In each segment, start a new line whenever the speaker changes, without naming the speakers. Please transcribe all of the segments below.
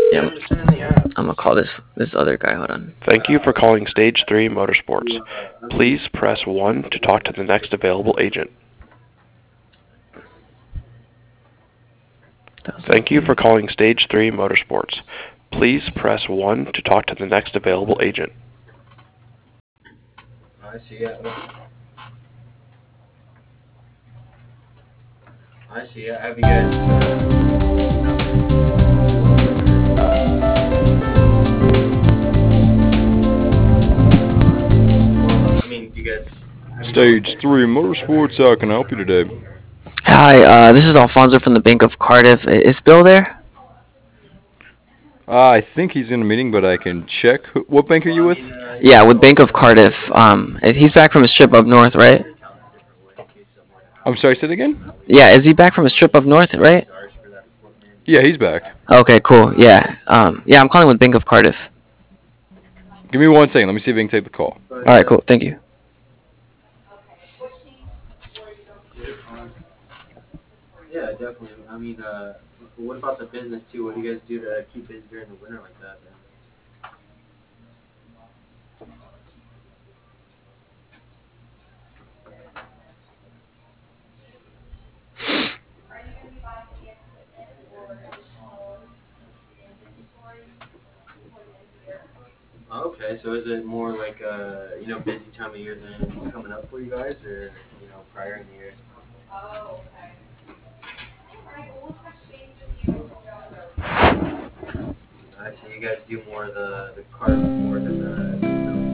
Yeah, I'm gonna call this other guy. Hold on.
Thank you for calling Stage 3 Motorsports. Please press 1 to talk to the next available agent. Thank you for calling Stage 3 Motorsports. Please press 1 to talk to the next available agent.
I see it. I see it. Have you guys? I mean, do you guys?
Stage 3 Motorsports, how can I help you today?
Hi, this is Alfonso from the Bank of Cardiff. Is Bill there?
I think he's in a meeting, but I can check. What bank are you with?
Yeah, with Bank of Cardiff. He's back from his trip up north, right?
I'm sorry, say it again?
Yeah, is he back from his trip up north, right?
Yeah, he's back.
Okay, cool. Yeah. Yeah, I'm calling with Bank of Cardiff.
Give me 1 second. Let me see if I can take the call.
All right, cool. Thank you.
Yeah, definitely. I mean, what about the business too? What do you guys do to keep busy during the winter like that? Then? Okay, so is it more like a busy time of year than coming up for you guys, or prior in the year? I see you guys do more of the cars more than the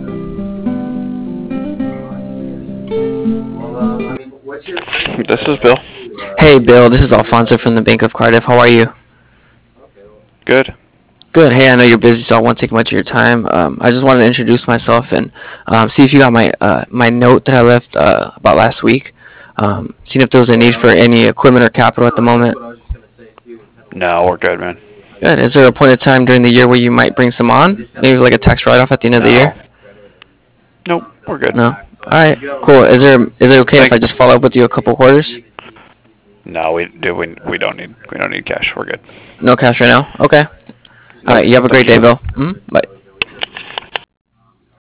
snow stuff. Well, I mean, what's your
This is Bill.
Hey, Bill. This is Alfonso from the Bank of Cardiff. How are you?
Okay, well,
Good.
Good. Hey, I know you're busy, so I won't take much of your time. I just wanted to introduce myself and see if you got my note that I left about last week. Seeing if there was a need for any equipment or capital at the
no, that's
moment.
what I was just gonna say too. Kind of
No, we're good, man.
Good. Is there a point of time during the year where you might bring some on? Maybe like a tax write-off at the end of the year?
Nope, we're good.
No. All right. Cool. Is it okay if I just follow up with you a couple quarters?
No, we don't need cash. We're good.
No cash right now. Okay. All right. You have a great day, Bill. Bye.